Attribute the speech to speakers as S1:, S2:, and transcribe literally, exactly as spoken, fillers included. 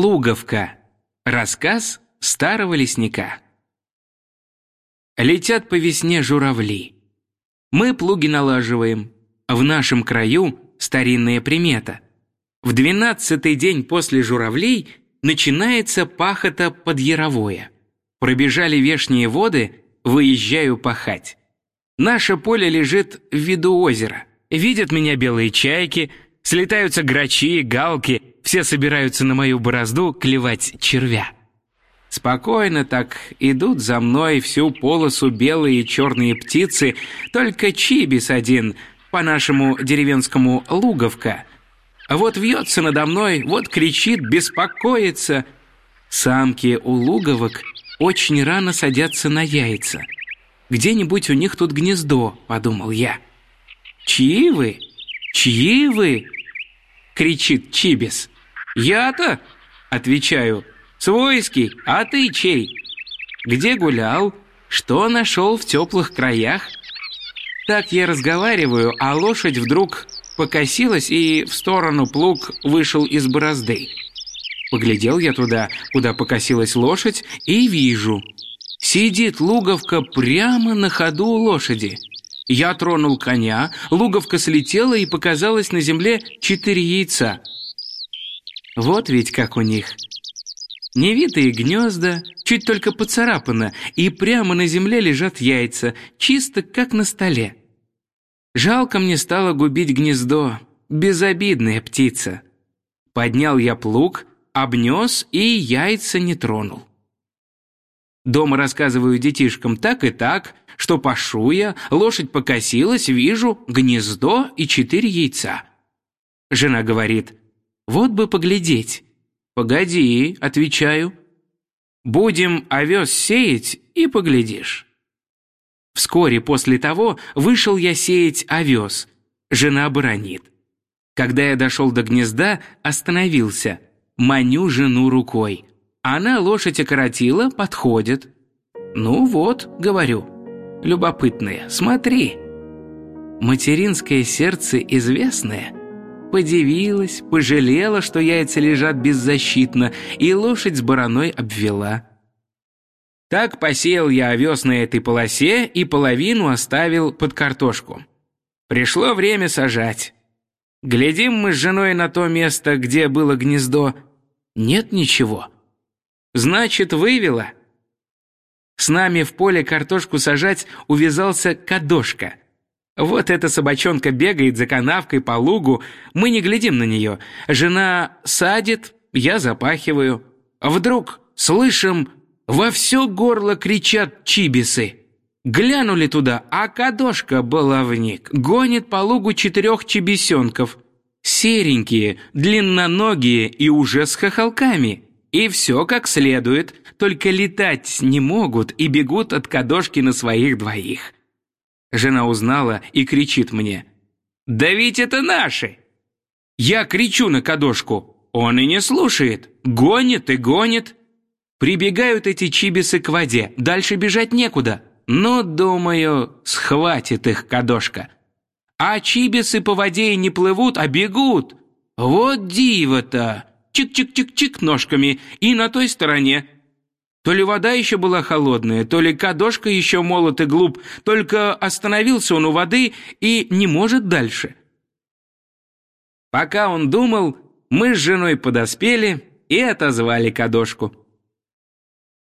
S1: Луговка. Рассказ старого лесника. Летят по весне журавли. Мы плуги налаживаем. В нашем краю старинная примета. В двенадцатый день после журавлей начинается пахота подъяровое. Пробежали вешние воды, выезжаю пахать. Наше поле лежит в виду озера. Видят меня белые чайки, слетаются грачи, галки, все собираются на мою борозду клевать червя. Спокойно так идут за мной всю полосу белые и черные птицы, только чибис один, по-нашему деревенскому луговка. Вот вьется надо мной, вот кричит, беспокоится. Самки у луговок очень рано садятся на яйца. Где-нибудь у них тут гнездо, подумал я. «Чьи вы? Чьи вы?» — кричит чибис. «Я-то?» — отвечаю. «Свойский, а ты чей? Где гулял? Что нашел в теплых краях?» Так я разговариваю, а лошадь вдруг покосилась, и в сторону плуг вышел из борозды. Поглядел я туда, куда покосилась лошадь, и вижу. Сидит луговка прямо на ходу у лошади. Я тронул коня, луговка слетела, и показалось на земле четыре яйца. Вот ведь как у них. Невитые гнезда, чуть только поцарапано, и прямо на земле лежат яйца, чисто как на столе. Жалко мне стало губить гнездо, безобидная птица. Поднял я плуг, обнес и яйца не тронул. Дома рассказываю детишкам так и так, что пашу я, лошадь покосилась, вижу гнездо и четыре яйца. Жена говорит: «Вот бы поглядеть». «Погоди», — отвечаю. «Будем овес сеять, и поглядишь». Вскоре после того вышел я сеять овес. Жена бранит. Когда я дошел до гнезда, остановился. Маню жену рукой. Она лошадь окоротила, подходит. «Ну вот», — говорю, — «любопытная, смотри». Материнское сердце известное подивилась, пожалела, что яйца лежат беззащитно, и лошадь с бараной обвела. Так посеял я овес на этой полосе и половину оставил под картошку. Пришло время сажать. Глядим мы с женой на то место, где было гнездо. Нет ничего. Значит, вывела. С нами в поле картошку сажать увязался Кадошка. Вот эта собачонка бегает за канавкой по лугу, мы не глядим на нее. Жена садит, я запахиваю. Вдруг слышим, во все горло кричат чибисы. Глянули туда, а Кадошка, баловник, гонит по лугу четырех чибисенков. Серенькие, длинноногие и уже с хохолками. И все как следует, только летать не могут и бегут от Кадошки на своих двоих. Жена узнала и кричит мне: «Да ведь это наши!» Я кричу на Кадошку, он и не слушает, гонит и гонит. Прибегают эти чибисы к воде, дальше бежать некуда. Ну, думаю, схватит их Кадошка. А чибисы по воде и не плывут, а бегут. Вот диво-то! Чик-чик-чик-чик ножками, и на той стороне. То ли вода еще была холодная, то ли Кадошка еще молод и глуп, только остановился он у воды и не может дальше. Пока он думал, мы с женой подоспели и отозвали Кадошку.